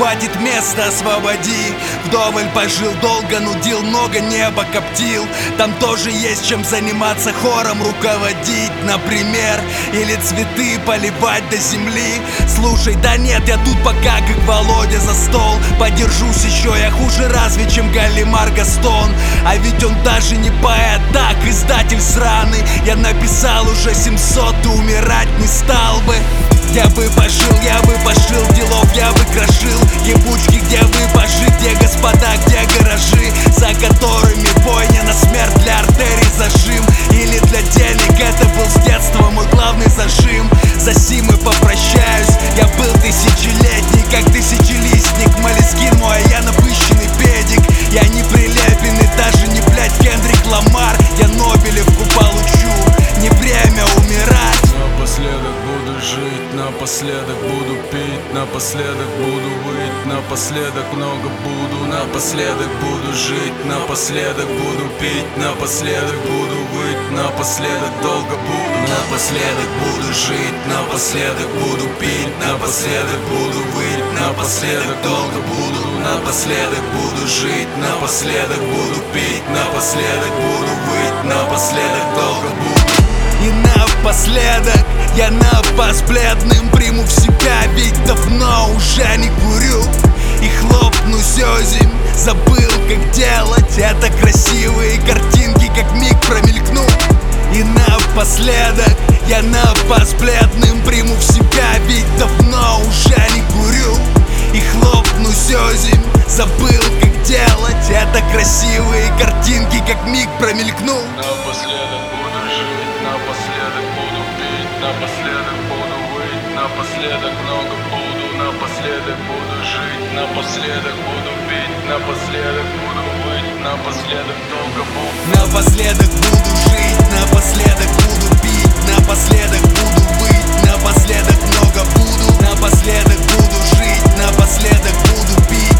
хватит места, освободи. Вдоволь пожил долго, нудил много, небо коптил. Там тоже есть чем заниматься, хором руководить, например. Или цветы поливать до земли. Слушай, да нет, я тут пока как Володя за стол. Подержусь еще, я хуже разве, чем Галимар Гастон. А ведь он даже не поэт, так, издатель сраный. Я написал уже 700 и умирать не стал бы. Я бы пошил делов, я бы крошил ебучки, где вы пожить, где господа, где гаражи, за которыми бойня на смерть, для артерий зажим. Или для денег, это был с детства мой главный зажим. За сим и попрощаюсь, я был тысячелетний, как тысячелистник. Молескин мой, а я напыщенный педик. Я не Прилепин и даже не, блядь, Кендрик Ламар. Я Нобелевку получу, не время умирать. Напоследок буду жить, напоследок буду пить, напоследок буду выть, напоследок много буду, напоследок буду жить, напоследок буду пить, напоследок буду выть, напоследок долго буду, напоследок буду жить, напоследок буду пить, напоследок буду выть, напоследок долго буду, напоследок буду жить, напоследок буду пить, напоследок буду выть, напоследок долго буду. И напоследок я напас бледным приму в себя, ведь давно уже не курю. И хлопнусь озимь, забыл как делать это, красивые картинки как миг промелькнул. И напоследок я напас бледным приму в себя, ведь давно уже не курю. И хлопнусь озимь, забыл как делать это, красивые картинки как миг промелькнул. Напоследок буду жить, напоследок буду пить, напоследок буду выть, напоследок много буду, напоследок буду жить, напоследок буду пить, напоследок буду выть, напоследок долго буду. Напоследок буду жить, напоследок буду пить, напоследок буду выть, напоследок много буду, напоследок буду жить, напоследок буду пить.